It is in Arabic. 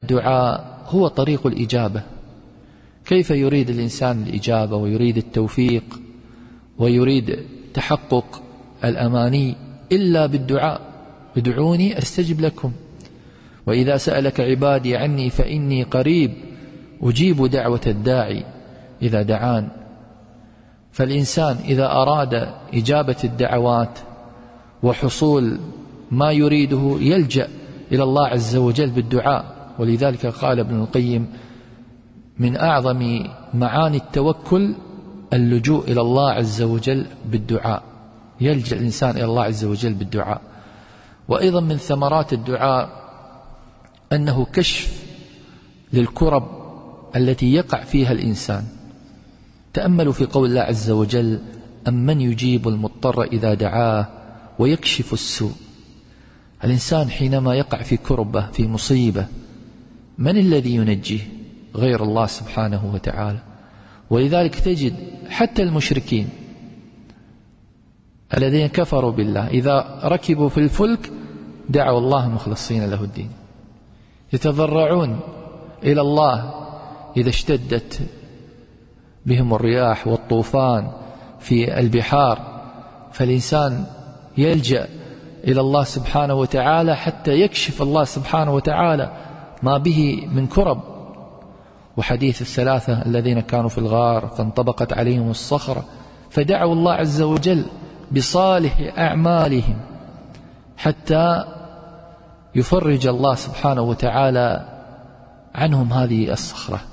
الدعاء هو طريق الإجابة. كيف يريد الإنسان الإجابة ويريد التوفيق ويريد تحقق الأماني إلا بالدعاء؟ ادعوني أستجب لكم، وإذا سألك عبادي عني فإني قريب أجيب دعوة الداعي إذا دعان. فالإنسان إذا أراد إجابة الدعوات وحصول ما يريده يلجأ إلى الله عز وجل بالدعاء. ولذلك قال ابن القيم: من أعظم معاني التوكل اللجوء إلى الله عز وجل بالدعاء، يلجأ الإنسان إلى الله عز وجل بالدعاء. وأيضا من ثمرات الدعاء أنه كشف للكرب التي يقع فيها الإنسان. تأملوا في قول الله عز وجل: أمن يجيب المضطر إذا دعاه ويكشف السوء. الإنسان حينما يقع في كربة، في مصيبة، من الذي ينجيه غير الله سبحانه وتعالى؟ ولذلك تجد حتى المشركين الذين كفروا بالله إذا ركبوا في الفلك دعوا الله مخلصين له الدين، يتضرعون إلى الله إذا اشتدت بهم الرياح والطوفان في البحار، فالإنسان يلجأ إلى الله سبحانه وتعالى حتى يكشف الله سبحانه وتعالى ما به من كرب. وحديث الثلاثة الذين كانوا في الغار فانطبقت عليهم الصخرة فدعوا الله عز وجل بصالح أعمالهم حتى يفرج الله سبحانه وتعالى عنهم هذه الصخرة.